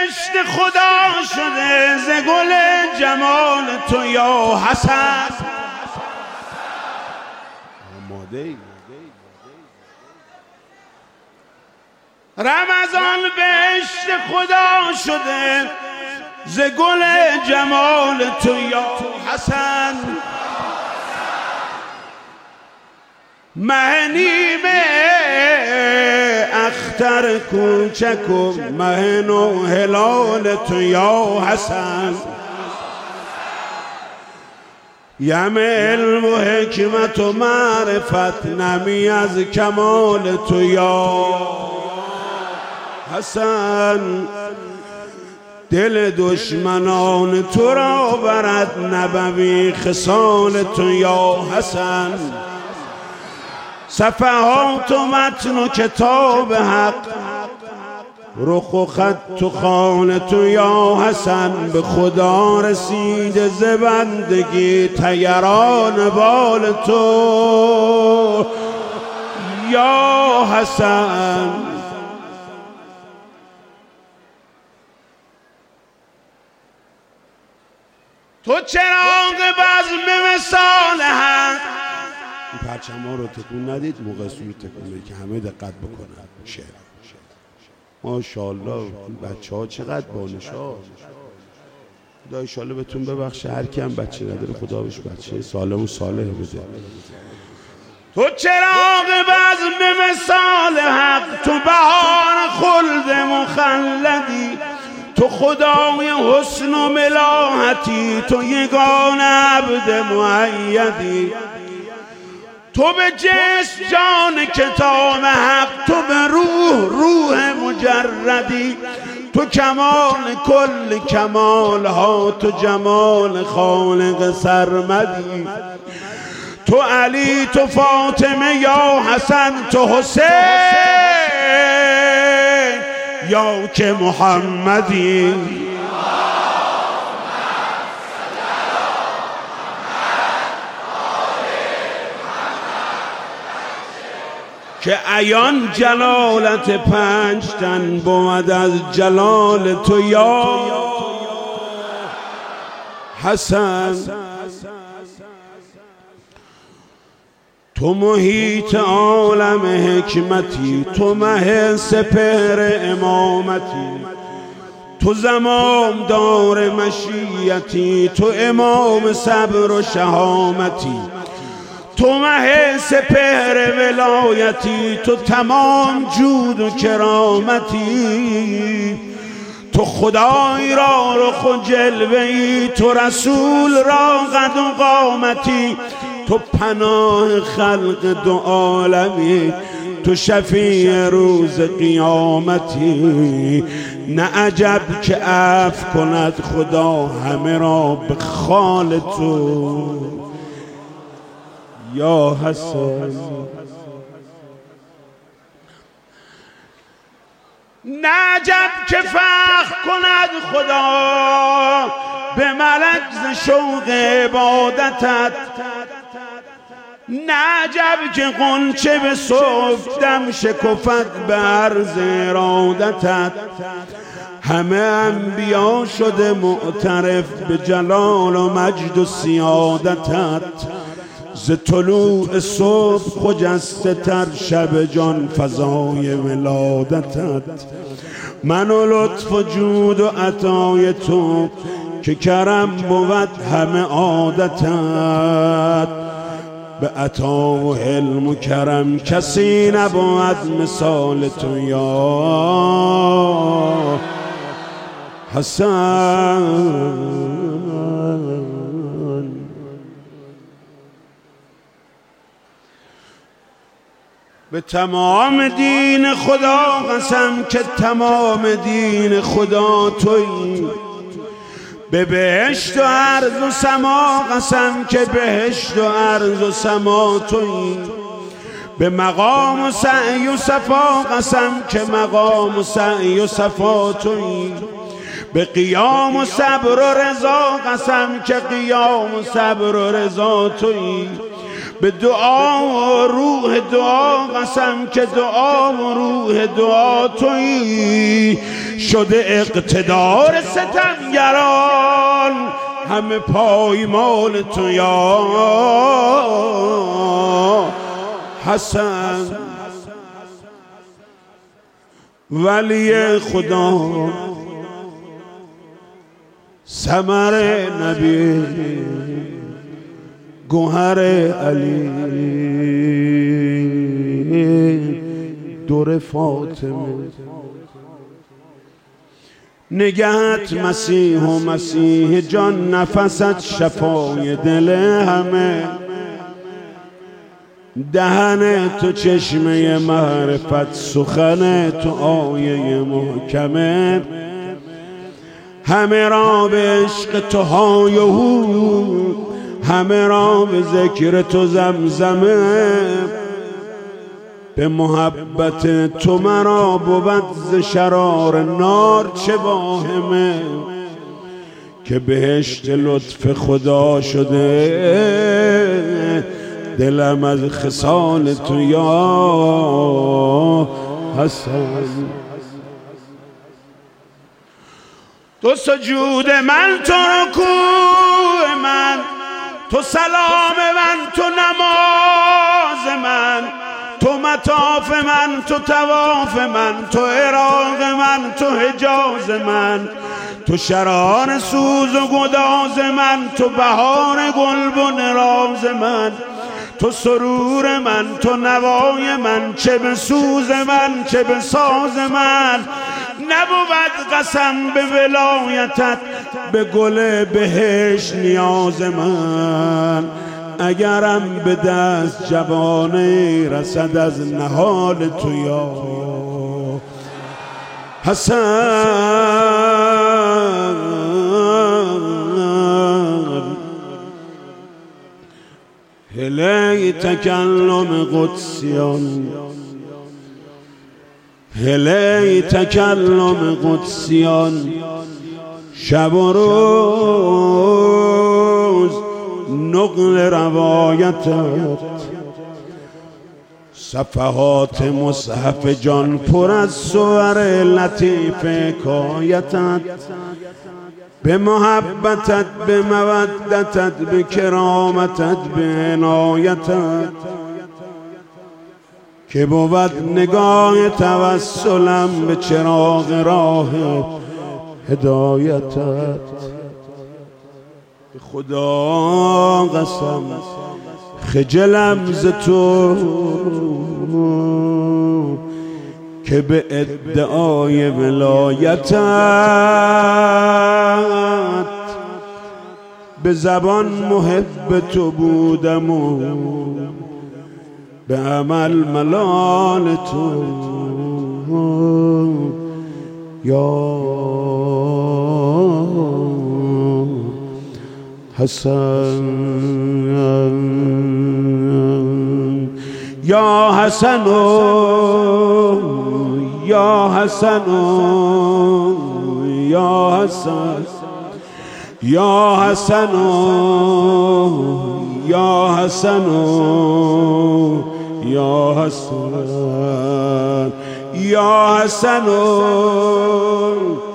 بهشت خدا شده ز گل جمال تو یا حسن. رمضان بهشت خدا شده ز گل جمال تو یا حسن. مه نیمه اختر کوچک و مه نو هلال تو یا حسن. یم علم و حکمت و معرفت نمی از کمال تو یا حسن. دل دشمنان تو را برد نبوی خصال تو یا حسن. صفحات و متن و کتاب حق رخ و خط و خوان تو یا حسن. به خدا رسیده ز بندگی طیران بال تو یا حسن. تو چراغ بزم مثال حق. این پرچم ها رو تکون ندید موقع سوی تکونه که همه دقت بکنن. شعر ماشاءالله این بچه ها چقدر بانشا. خدا ایشالله بهتون ببخشه. هر کی هم بچه نداره خدا بهش بچه سالم و صالح بده. تو چراغ بزم مثال حق، تو بهار خلد مخلدی، تو خدای حسن و ملاحتی، تو یگان عبد مؤیدی. تو به جسم جان کتاب حق، تو به روح مجردی. تو کمال کل کمال ها، تو جمال خالق سرمدی. تو علی، تو فاطمه یا حسن، تو حسین یا که محمدی. که عیان جلالت پنج تن بود از جلال تو یا حسن. تو محیط عالم حکمتی، تو مه سپهر امامتی، تو زمام دار مشیتی، تو امام صبر و شهامتی، تو مه سپهر ولایتی، تو تمام جود و کرامتی. تو خدای را رخ و جلوه‌ای، تو رسول را قد و قامتی، تو پناه خلق دو عالمی، تو شفیع روز قیامتی. نه عجب که عفو کند خدا همه را به خال تو یا حسن. نه عجب که فخر کند خدا به ملک ز شوق عبادتت. نه عجب که غنچه به صبحدم شکفت به عرض ارادتت. همه انبیا شده معترف به جلال و مجد و سیادتت. ز طلوع صبح خجسته تر شب جان فضای ولادتت. من و لطف و جود و عطای تو که کرم بود همه عادتت. به عطا و حلم و کرم کسی نبود مثال تو یا حسن. به تمام دین خدا قسم که تمام دین خدا تویی. به بهشت و ارض و سما قسم که بهشت و ارض و سما تویی. به مقام و سعی و صفا قسم که مقام و سعی و صفا تویی. به قیام و صبر و رضا قسم که قیام و صبر و رضا تویی. به دعا و روح دعا قسم که دعا و روح دعا تویی. شده اقتدار ستمگران، همه پایمال تو یا حسن. ولی خدا ثمر نبی گوهر علی دور فاطمه، نگهت مسیح و مسیح جان، نفست شفای دل همه. دهن تو چشمه معرفت، سخن تو آیه محکمه. همه را به عشق تو های و هو، همه را به ذکر تو زمزمه. به محبت تو مرا بود ز شرار نار چه واهمه. که بهشت لطف خدا شده دلم از خصال تو یا حسن. تو سجود من، تو رکوع من، تو سلام من، تو نماز من، تو مطاف من، تو طواف من، تو عراق من، تو حجاز من، تو شرار سوز و گداز من، تو بهار گلبن راز من، تو سرور من، تو نوای من، چه به سوز من چه به ساز من. نبود قسم به ولایتت، به گل بهشت نیاز من. اگرم به دست جوانه رسد از نهال تو یا حسن. هلی تکلم قدسیان، هلی تکلم قدسیان، شب و روز نقل روایتت. صفحات مصحف جان پر از صور لطیف حکایتت. به محبتت، به مودتت، به کرامتت، به عنایتت. که بود نگاه توسلم به چراغ راه هدایتت. به خدا قسم خجلم ز تو که به ادعای ولایتت به زبان محب تو بودم و به عمل ملال تو یا حسن. یا حسن یا حسن یا حسن یا حسن یا حسن یا حسن یا حسن